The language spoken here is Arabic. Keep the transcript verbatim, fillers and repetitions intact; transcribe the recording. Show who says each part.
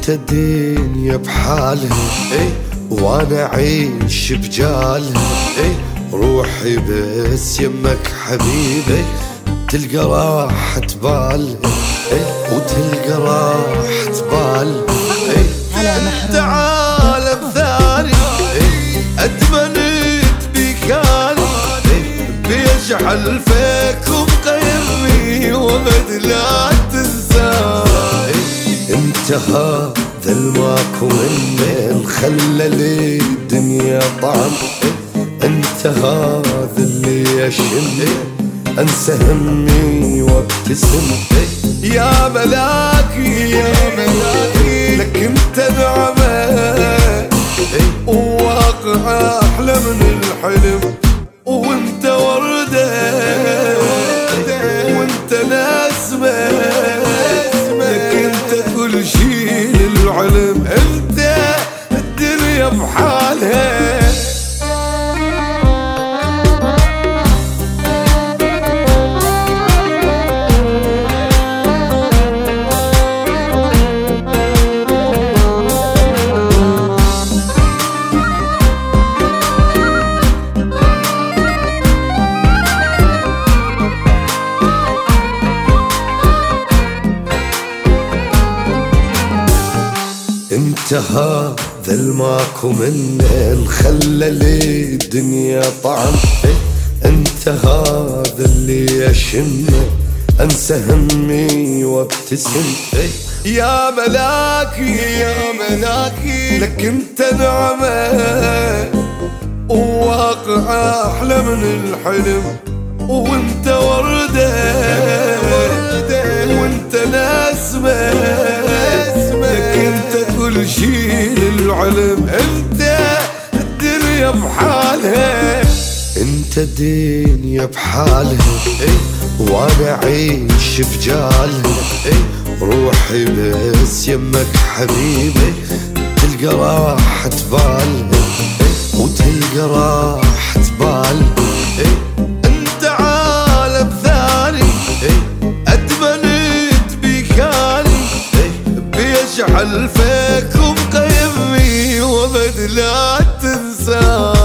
Speaker 1: انت الدنيا بحالها اي وانا اعيش بجالها اي روحي بس يمك حبيبي تلقى راحة بالها اي وتلقى راحة بالها اي انت عالم ثاني اي اتمنيت بكاني اي بيجعل فيكم قيمي وابد لا تنساني انت هذا الماكو منه خلى لي الدنيا طعم انت هذا اللي اشم انسى همي وابتسم يا ملاكي يا ملاكي لك انت نعمة وواقع احلى من الحلم وانت وردة وانت نسمة لك انت كل شي للعلم انت الدنيا بحالها انت هذا الماكو منه خلى لي الدنيا طعم انت هذا اللي اشمه انسى همي وابتسم يا ملاكي يا ملاكي لك انت نعمة وواقع احلى من الحلم وانت وردة وانت نسمة لك انت كل شي للعلم انت الدنيا بحالها انت الدنيا بحالها وانا اعيش بجالها روحي بس يمك حبيبي تلقى راحة بالها وتلقى راحة بالها انت عالم ثاني اتمنيت بكاني بيجعل فيكم قيمي وابد لا تنساني